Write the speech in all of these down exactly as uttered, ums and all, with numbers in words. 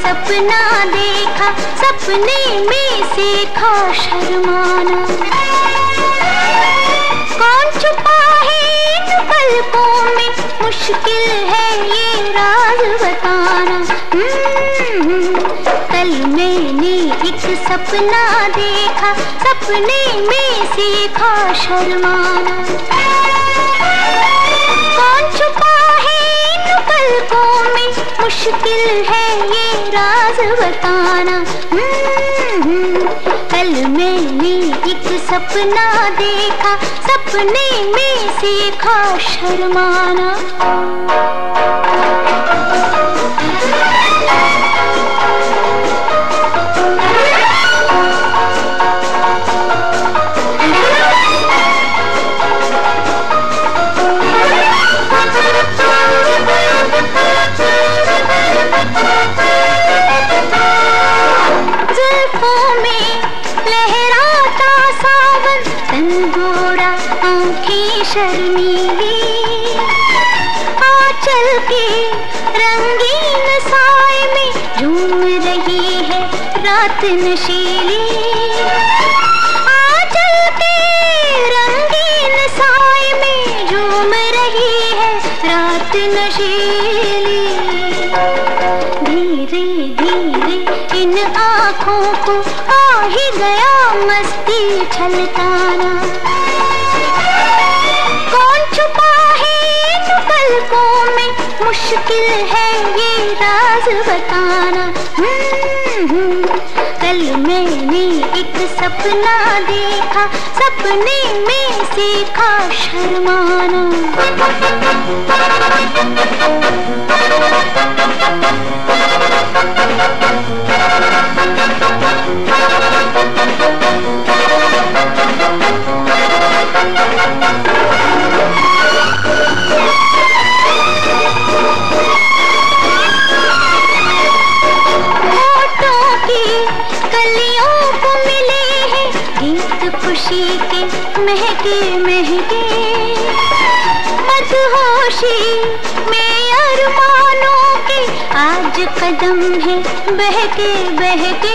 सपना देखा, सपने में सीखा शर्माना। कौन छुपा है इन पलकों में, मुश्किल है ये राज बताना। कल मैंने एक सपना देखा, सपने में सीखा शर्माना। कौन छुपा है इन पलकों में, मुश्किल है ये राज बताना। कल मैंने एक सपना देखा, सपने में सीखा शर्माना। शर्मीली आंचल के रंगीन साए में झूम रही है रात नशीली। आंचल के रंगीन साए में झूम रही है रात नशीली। धीरे धीरे इन आँखों को आ ही गया मस्ती छलकाना। में मुश्किल है ये राज बताना। कल मैंने एक सपना देखा, सपने में सीखा शर्माना। खुशी के महके महके मदहोशी में अरमानों के आज कदम है बहके बहके।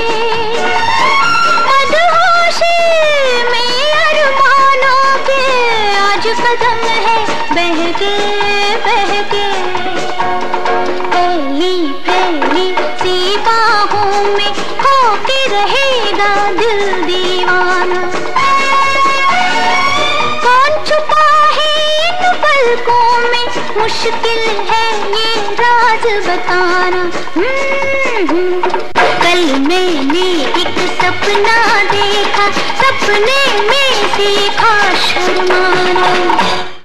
मदहोशी में अरमानों के आज कदम है बहके बहके। फैली फैली सी बाहों में होके रहेगा दिल दीवाना। में मुश्किल है ये राज बताना। कल मैंने एक सपना देखा, सपने में सीखा शर्माना।